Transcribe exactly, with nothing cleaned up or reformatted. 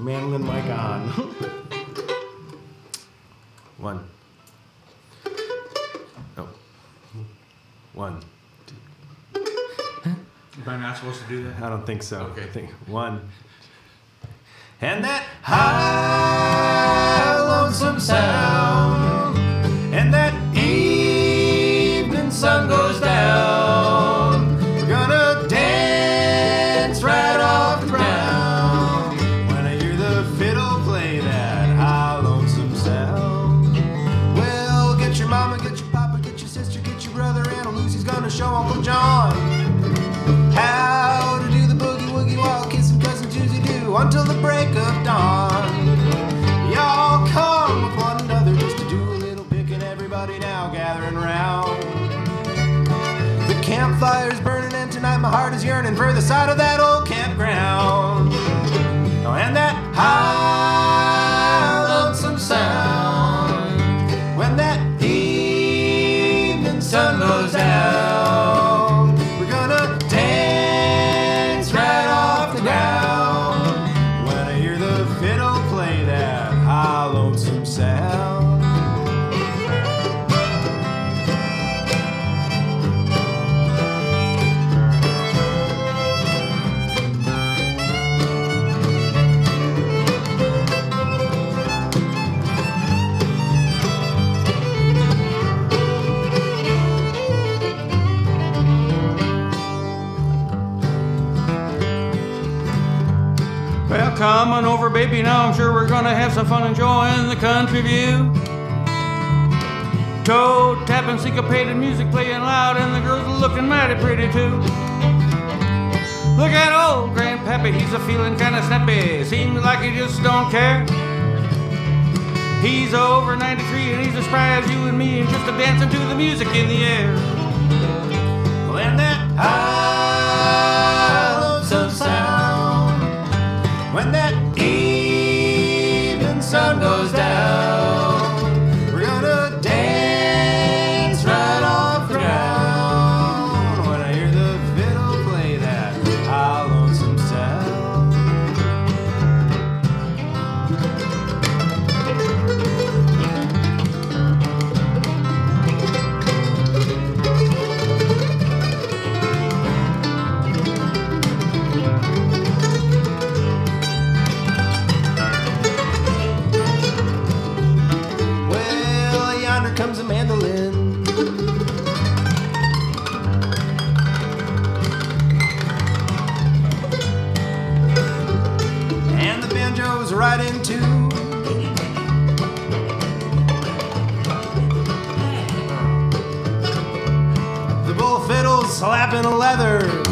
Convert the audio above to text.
mandolin mic on. One. Oh. One. Two. Am I not supposed to do that? I don't think so. Okay. I think one. And that high lonesome sound, and that evening sun goes down. We're gonna dance right off the ground when I hear the fiddle play that high lonesome sound. Well, get your mama, get your papa, get your sister, get your brother, Aunt Lucy's gonna show Uncle John how to do the boogie woogie while kissing cousin Juicy do until the break of dawn. Y'all come with one another just to do a little picking. Everybody now gathering round. The campfire's burning and tonight my heart is yearning for the side of that old campground. Oh, and that high lonesome sound when that evening sun goes down. We're gonna dance right off the ground when I hear the fiddle play that high lonesome sound. Well, come on over, baby, now I'm sure we're gonna have some fun enjoying the country view. Toe tapping, syncopated music playing loud, and the girls are looking mighty pretty too. Look at old Grandpappy, he's a feeling kinda snappy, seems like he just don't care. He's over ninety-three and he's as spry as you and me, and just a dancing to the music in the air. Well, and that high lonesome sound when that evening sun goes down, we're gonna dance right off the ground when I hear the fiddle play that high lonesome sound. Well, yonder comes a mandolin. And the banjo's right in tune. The bull fiddle's slapping a leather.